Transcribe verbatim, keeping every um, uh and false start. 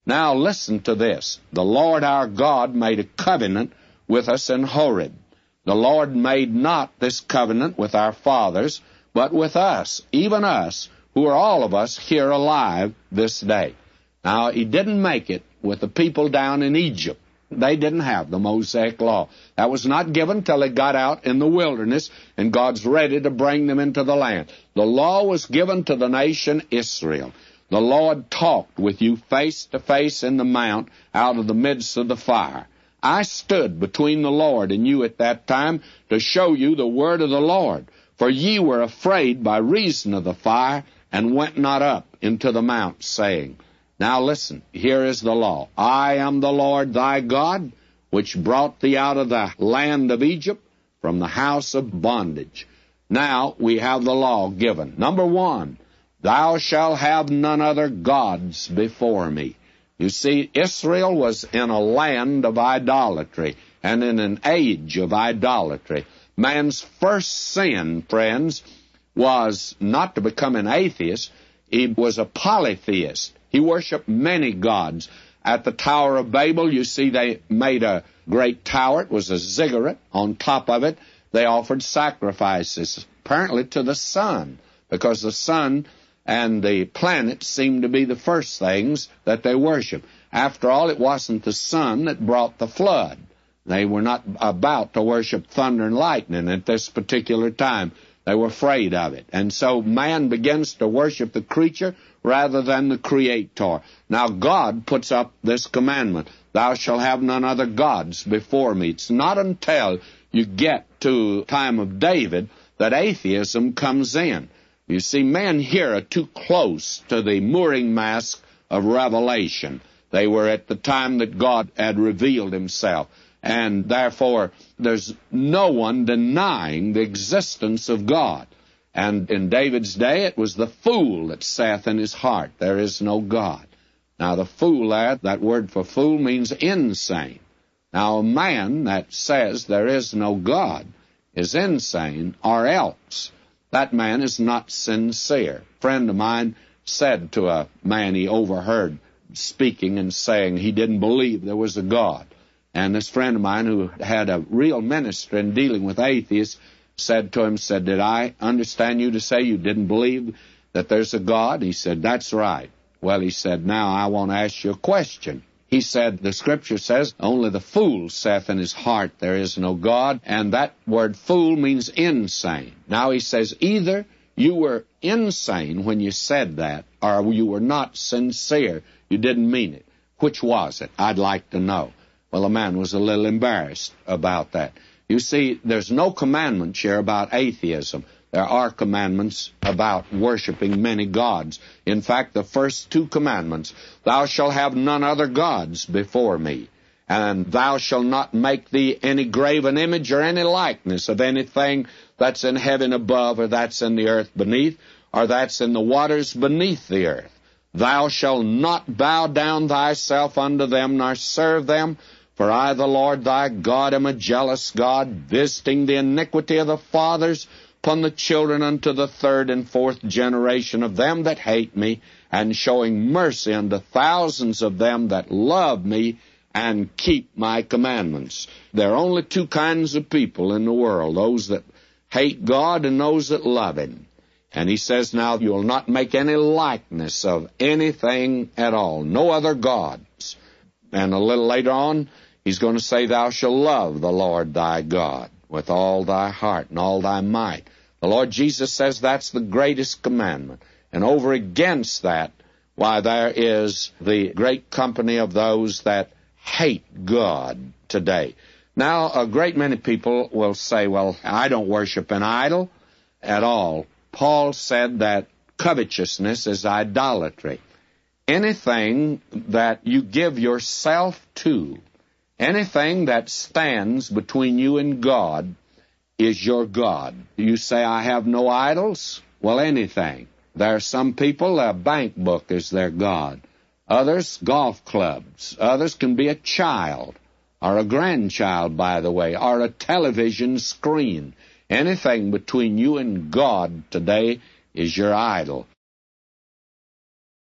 Now listen to this. The Lord our God made a covenant with us in Horeb. The Lord made not this covenant with our fathers, but with us, even us, who are all of us here alive this day. Now, he didn't make it with the people down in Egypt. They didn't have the Mosaic law. That was not given till they got out in the wilderness, and God's ready to bring them into the land. The law was given to the nation Israel. The Lord talked with you face to face in the mount out of the midst of the fire. I stood between the Lord and you at that time to show you the word of the Lord. For ye were afraid by reason of the fire, and went not up into the mount, saying, Now listen, here is the law. I am the Lord thy God, which brought thee out of the land of Egypt, from the house of bondage. Now we have the law given. Number one, thou shalt have none other gods before me. You see, Israel was in a land of idolatry and in an age of idolatry. Man's first sin, friends, was not to become an atheist. He was a polytheist. He worshiped many gods. At the Tower of Babel, you see, they made a great tower. It was a ziggurat. On top of it, they offered sacrifices, apparently to the sun, because the sun and the planets seemed to be the first things that they worshiped. After all, it wasn't the sun that brought the flood. They were not about to worship thunder and lightning at this particular time. They were afraid of it. And so man begins to worship the creature rather than the Creator. Now God puts up this commandment, thou shalt have none other gods before me. It's not until you get to the time of David that atheism comes in. You see, men here are too close to the mooring mast of Revelation. They were at the time that God had revealed himself. And therefore, there's no one denying the existence of God. And in David's day, it was the fool that saith in his heart, there is no God. Now, the fool there, that word for fool means insane. Now, a man that says there is no God is insane, or else that man is not sincere. A friend of mine said to a man he overheard speaking and saying he didn't believe there was a God. And this friend of mine who had a real ministry in dealing with atheists said to him, said, did I understand you to say you didn't believe that there's a God? He said, that's right. Well, he said, now I want to ask you a question. He said, the Scripture says, only the fool saith in his heart there is no God, and that word fool means insane. Now he says, either you were insane when you said that, or you were not sincere. You didn't mean it. Which was it? I'd like to know. Well, the man was a little embarrassed about that. You see, there's no commandments here about atheism. There are commandments about worshiping many gods. In fact, the first two commandments, thou shalt have none other gods before me, and thou shalt not make thee any graven image or any likeness of anything that's in heaven above, or that's in the earth beneath, or that's in the waters beneath the earth. Thou shalt not bow down thyself unto them, nor serve them, for I, the Lord thy God, am a jealous God, visiting the iniquity of the fathers upon the children unto the third and fourth generation of them that hate me, and showing mercy unto thousands of them that love me and keep my commandments. There are only two kinds of people in the world, those that hate God and those that love him. And he says, now, you will not make any likeness of anything at all, no other gods. And a little later on, he's going to say, thou shalt love the Lord thy God with all thy heart and all thy might. The Lord Jesus says that's the greatest commandment. And over against that, why, there is the great company of those that hate God today. Now, a great many people will say, well, I don't worship an idol at all. Paul said that covetousness is idolatry. Anything that you give yourself to, anything that stands between you and God, is your God. You say, I have no idols? Well, anything. There are some people, a bank book is their God. Others, golf clubs. Others can be a child, or a grandchild, by the way, or a television screen. Anything between you and God today is your idol.